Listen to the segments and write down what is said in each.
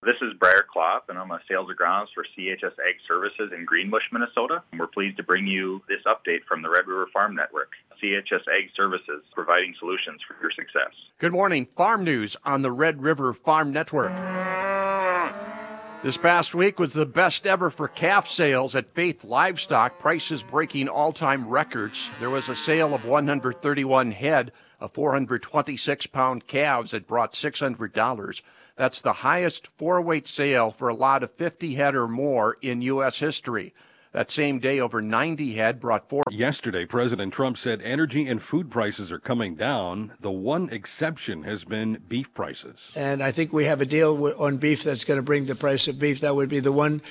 This is Briar Klopp, and I'm a sales agronomist for CHS Ag Services in Greenbush, Minnesota. We're pleased to bring you this update from the Red River Farm Network. CHS Ag Services, providing solutions for your success. Good morning. Farm news on the Red River Farm Network. This past week was the best ever for calf sales at Faith Livestock, prices breaking all-time records. There was a sale of 131 head of 426-pound calves that brought $600. That's the highest four-weight sale for a lot of 50 head or more in U.S. history. That same day, over 90 head brought $4. Yesterday, President Trump said energy and food prices are coming down. The one exception has been beef prices. And I think we have a deal on beef that's going to bring the price of beef. That would be the one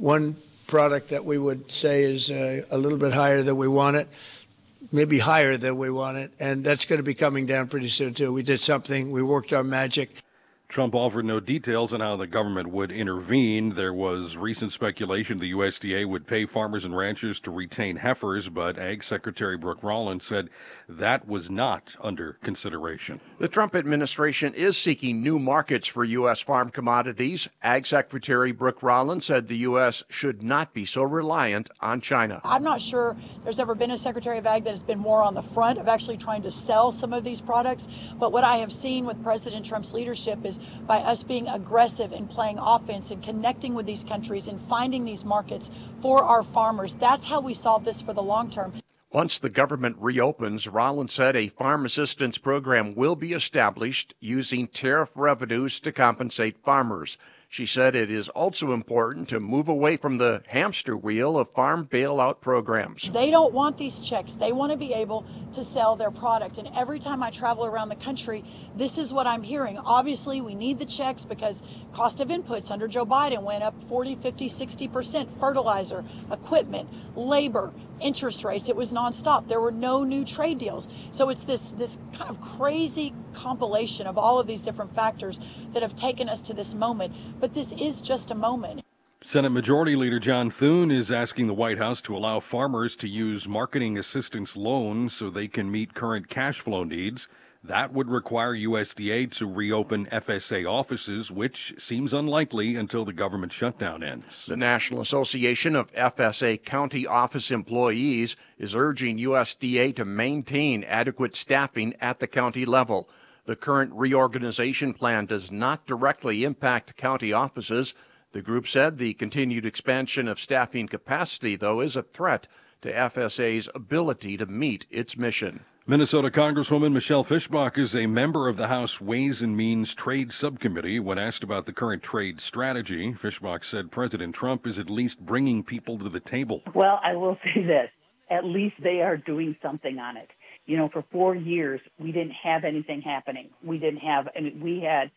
product that we would say is a little bit higher than we want it, maybe higher than we want it. And that's going to be coming down pretty soon, too. We did something. We worked our magic. Trump offered no details on how the government would intervene. There was recent speculation the USDA would pay farmers and ranchers to retain heifers, but Ag Secretary Brooke Rollins said that was not under consideration. The Trump administration is seeking new markets for U.S. farm commodities. Ag Secretary Brooke Rollins said the U.S. should not be so reliant on China. I'm not sure there's ever been a Secretary of Ag that has been more on the front of actually trying to sell some of these products. But what I have seen with President Trump's leadership is by us being aggressive and playing offense and connecting with these countries and finding these markets for our farmers. That's how we solve this for the long term. Once the government reopens, Rollins said a farm assistance program will be established using tariff revenues to compensate farmers. She said it is also important to move away from the hamster wheel of farm bailout programs. They don't want these checks. They want to be able to sell their product. And every time I travel around the country, this is what I'm hearing. Obviously, we need the checks because cost of inputs under Joe Biden went up 40, 50, 60%. Fertilizer, equipment, labor, interest rates. It was nonstop. There were no new trade deals. So it's this kind of crazy compilation of all of these different factors that have taken us to this moment. But this is just a moment. Senate Majority Leader John Thune is asking the White House to allow farmers to use marketing assistance loans so they can meet current cash flow needs. That would require USDA to reopen FSA offices, which seems unlikely until the government shutdown ends. The National Association of FSA County Office Employees is urging USDA to maintain adequate staffing at the county level. The current reorganization plan does not directly impact county offices. The group said the continued expansion of staffing capacity, though, is a threat to FSA's ability to meet its mission. Minnesota Congresswoman Michelle Fischbach is a member of the House Ways and Means Trade Subcommittee. When asked about the current trade strategy, Fischbach said President Trump is at least bringing people to the table. Well, I will say this. At least they are doing something on it. You know, for 4 years, we didn't have anything happening. We didn't have, I mean, we had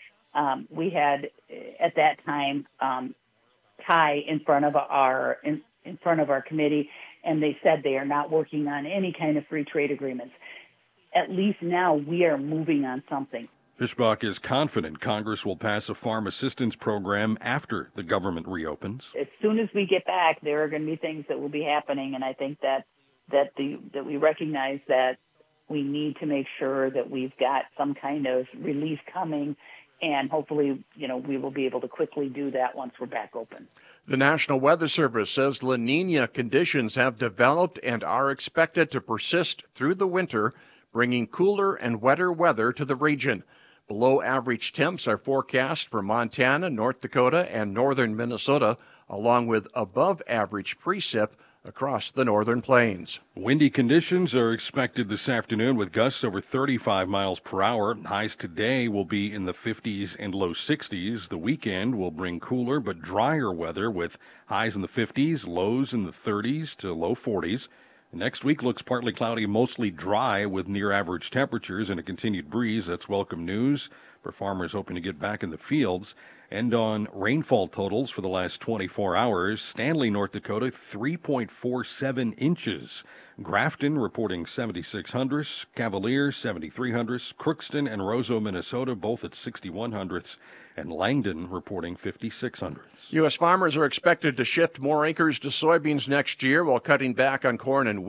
at that time, Ty in front of our committee, and they said they are not working on any kind of free trade agreements. At least now we are moving on something. Fischbach is confident Congress will pass a farm assistance program after the government reopens. As soon as we get back, there are going to be things that will be happening, and I think that we recognize that we need to make sure that we've got some kind of relief coming, and hopefully, we will be able to quickly do that once we're back open. The National Weather Service says La Niña conditions have developed and are expected to persist through the winter, bringing cooler and wetter weather to the region. Below average temps are forecast for Montana, North Dakota, and northern Minnesota, along with above average precip across the northern plains. Windy conditions are expected this afternoon with gusts over 35 miles per hour. Highs today will be in the 50s and low 60s. The weekend will bring cooler but drier weather with highs in the 50s, lows in the 30s to low 40s. Next week looks partly cloudy, mostly dry with near-average temperatures and a continued breeze. That's welcome news for farmers hoping to get back in the fields. And on rainfall totals for the last 24 hours, Stanley, North Dakota, 3.47 inches. Grafton reporting 76 hundredths, Cavalier 73 hundredths, Crookston and Roseau, Minnesota, both at 61 hundredths, and Langdon reporting 56 hundredths. U.S. farmers are expected to shift more acres to soybeans next year while cutting back on corn and wheat.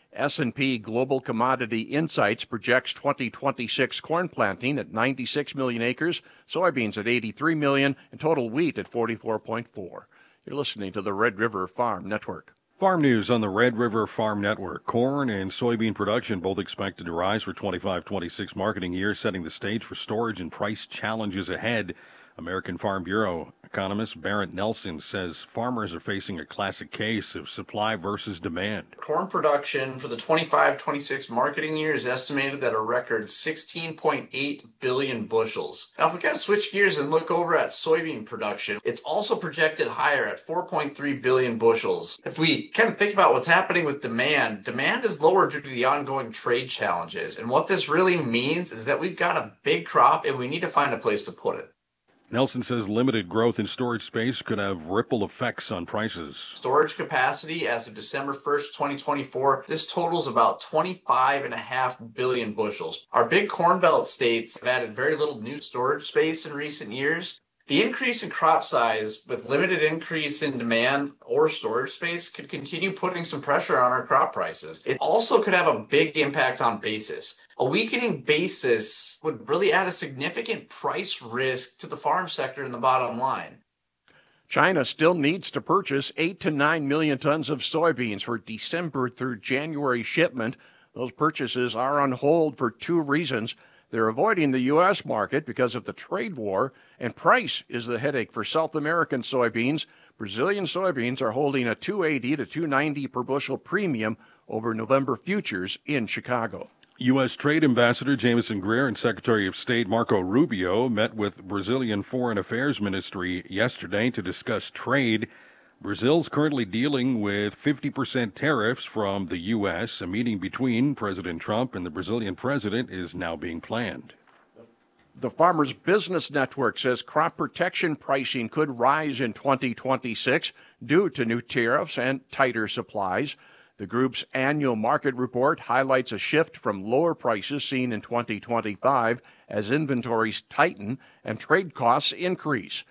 S&P Global Commodity Insights projects 2026 corn planting at 96 million acres, soybeans at 83 million, and total wheat at 44.4. You're listening to the Red River Farm Network. Farm news on the Red River Farm Network. Corn and soybean production both expected to rise for 25-26 marketing year, setting the stage for storage and price challenges ahead. American Farm Bureau economist Barrett Nelson says farmers are facing a classic case of supply versus demand. Corn production for the 25-26 marketing year is estimated at a record 16.8 billion bushels. Now, if we kind of switch gears and look over at soybean production, it's also projected higher at 4.3 billion bushels. If we kind of think about what's happening with demand is lower due to the ongoing trade challenges. And what this really means is that we've got a big crop and we need to find a place to put it. Nelson says limited growth in storage space could have ripple effects on prices. Storage capacity as of December 1st, 2024, this totals about 25.5 billion bushels. Our big Corn Belt states have added very little new storage space in recent years. The increase in crop size with limited increase in demand or storage space could continue putting some pressure on our crop prices. It also could have a big impact on basis. A weakening basis would really add a significant price risk to the farm sector in the bottom line. China still needs to purchase 8 to 9 million tons of soybeans for December through January shipment. Those purchases are on hold for two reasons. They're avoiding the U.S. market because of the trade war, and price is the headache for South American soybeans. Brazilian soybeans are holding a $280 to $290 per bushel premium over November futures in Chicago. U.S. Trade Ambassador Jamieson Greer and Secretary of State Marco Rubio met with Brazilian Foreign Affairs Ministry yesterday to discuss trade. Brazil's currently dealing with 50% tariffs from the U.S. A meeting between President Trump and the Brazilian president is now being planned. The Farmers Business Network says crop protection pricing could rise in 2026 due to new tariffs and tighter supplies. The group's annual market report highlights a shift from lower prices seen in 2025 as inventories tighten and trade costs increase.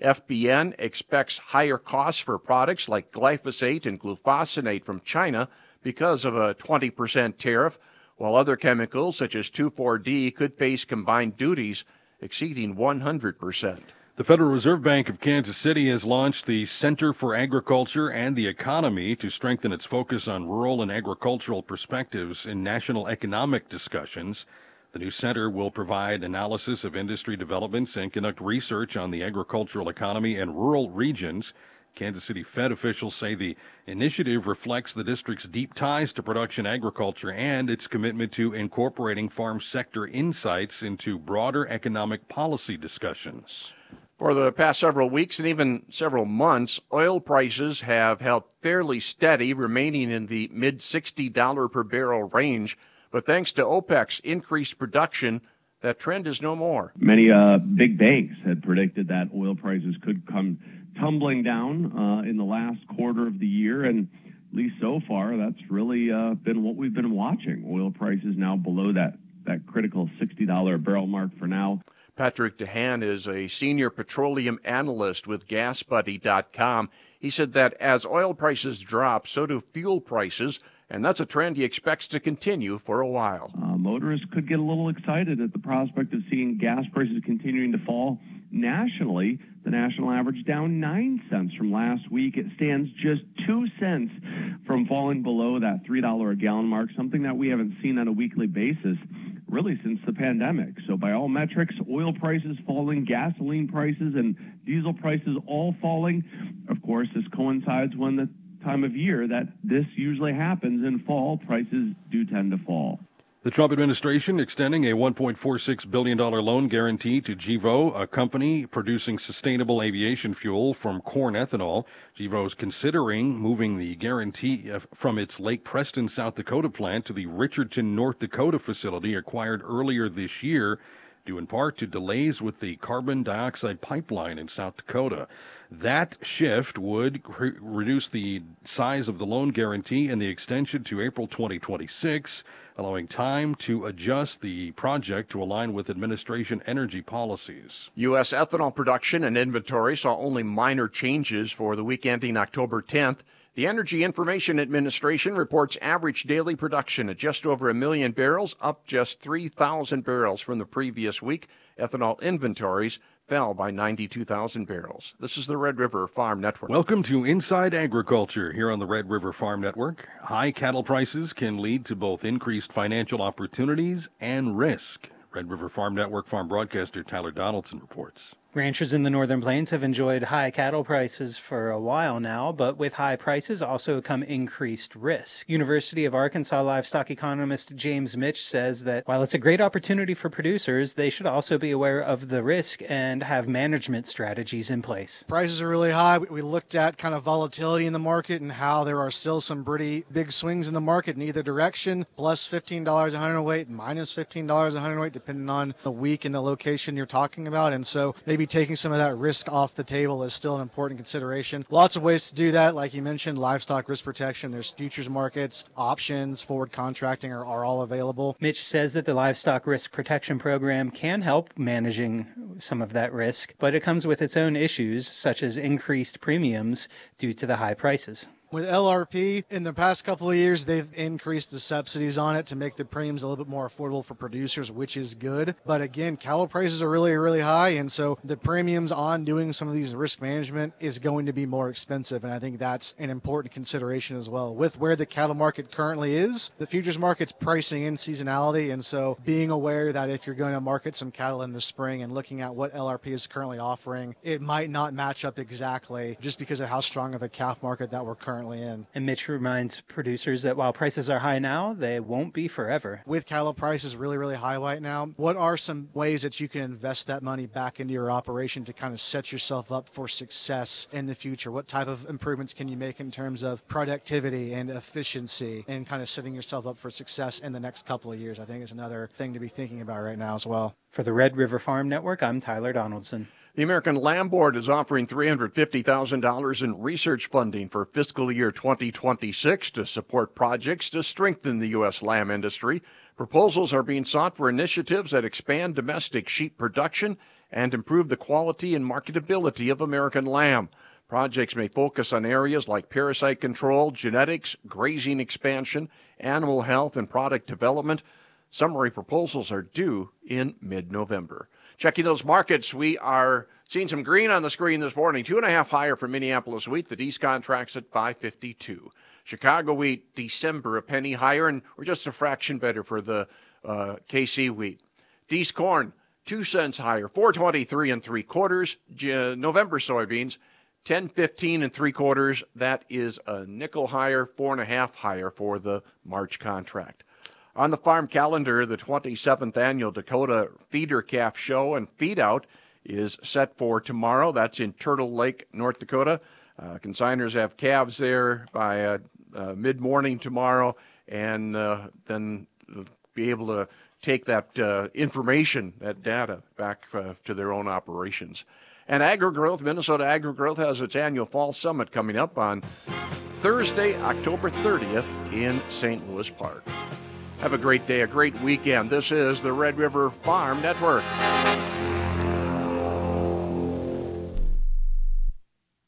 FBN expects higher costs for products like glyphosate and glufosinate from China because of a 20% tariff, while other chemicals such as 2,4-D could face combined duties exceeding 100%. The Federal Reserve Bank of Kansas City has launched the Center for Agriculture and the Economy to strengthen its focus on rural and agricultural perspectives in national economic discussions. The new center will provide analysis of industry developments and conduct research on the agricultural economy and rural regions. Kansas City Fed officials say the initiative reflects the district's deep ties to production agriculture and its commitment to incorporating farm sector insights into broader economic policy discussions. For the past several weeks and even several months, oil prices have held fairly steady, remaining in the mid-$60 per barrel range. But thanks to OPEC's increased production, that trend is no more. Many big banks had predicted that oil prices could come tumbling down in the last quarter of the year, and at least so far, that's really been what we've been watching. Oil prices now below that critical $60 a barrel mark for now. Patrick DeHaan is a senior petroleum analyst with GasBuddy.com. He said that as oil prices drop, so do fuel prices, and that's a trend he expects to continue for a while. Motorists could get a little excited at the prospect of seeing gas prices continuing to fall. Nationally, the national average down 9 cents from last week. It stands just 2 cents from falling below that $3 a gallon mark, something that we haven't seen on a weekly basis really since the pandemic. So by all metrics, oil prices falling, gasoline prices and diesel prices all falling. Of course, this coincides when the time of year that this usually happens in fall, prices do tend to fall. The Trump administration extending a $1.46 billion loan guarantee to Gevo, a company producing sustainable aviation fuel from corn ethanol. Gevo is considering moving the guarantee from its Lake Preston, South Dakota plant to the Richardson, North Dakota facility acquired earlier this year, due in part to delays with the carbon dioxide pipeline in South Dakota. That shift would reduce the size of the loan guarantee and the extension to April 2026, allowing time to adjust the project to align with administration energy policies. U.S. ethanol production and inventory saw only minor changes for the week ending October 10th. The Energy Information Administration reports average daily production at just over 1 million barrels, up just 3,000 barrels from the previous week. Ethanol inventories fell by 92,000 barrels. This is the Red River Farm Network. Welcome to Inside Agriculture here on the Red River Farm Network. High cattle prices can lead to both increased financial opportunities and risk. Red River Farm Network farm broadcaster Tyler Donaldson reports. Ranchers in the Northern Plains have enjoyed high cattle prices for a while now, but with high prices also come increased risk. University of Arkansas livestock economist James Mitch says that while it's a great opportunity for producers, they should also be aware of the risk and have management strategies in place. Prices are really high. We looked at kind of volatility in the market and how there are still some pretty big swings in the market in either direction, plus $15 a hundredweight, minus $15 a hundredweight, depending on the week and the location you're talking about. And so maybe taking some of that risk off the table is still an important consideration. Lots of ways to do that. Like you mentioned, livestock risk protection. There's futures markets, options, forward contracting are all available. Mitch says that the livestock risk protection program can help managing some of that risk, but it comes with its own issues, such as increased premiums due to the high prices. With LRP, in the past couple of years, they've increased the subsidies on it to make the premiums a little bit more affordable for producers, which is good. But again, cattle prices are really, really high, and so the premiums on doing some of these risk management is going to be more expensive, and I think that's an important consideration as well. With where the cattle market currently is, the futures market's pricing in seasonality, and so being aware that if you're going to market some cattle in the spring and looking at what LRP is currently offering, it might not match up exactly just because of how strong of a calf market that we're currently in. And Mitch reminds producers that while prices are high now, they won't be forever. With cattle prices really, really high right now, what are some ways that you can invest that money back into your operation to kind of set yourself up for success in the future? What type of improvements can you make in terms of productivity and efficiency and kind of setting yourself up for success in the next couple of years? I think is another thing to be thinking about right now as well. For the Red River Farm Network, I'm Tyler Donaldson. The American Lamb Board is offering $350,000 in research funding for fiscal year 2026 to support projects to strengthen the U.S. lamb industry. Proposals are being sought for initiatives that expand domestic sheep production and improve the quality and marketability of American lamb. Projects may focus on areas like parasite control, genetics, grazing expansion, animal health, and product development. Summary proposals are due in mid-November. Checking those markets, we are seeing some green on the screen this morning. 2.5 higher for Minneapolis wheat. The D's contracts at $5.52. Chicago wheat, December, a penny higher, and we're just a fraction better for the KC wheat. D's corn, 2 cents higher, $4.23 3/4. November soybeans, $10.15 3/4. That is a nickel higher, 4.5 higher for the March contract. On the farm calendar, the 27th annual Dakota Feeder Calf Show and Feed Out is set for tomorrow. That's in Turtle Lake, North Dakota. Consigners have calves there by mid-morning tomorrow, and then be able to take that information, that data, back to their own operations. And AgriGrowth, Minnesota AgriGrowth, has its annual Fall Summit coming up on Thursday, October 30th in St. Louis Park. Have a great day, a great weekend. This is the Red River Farm Network.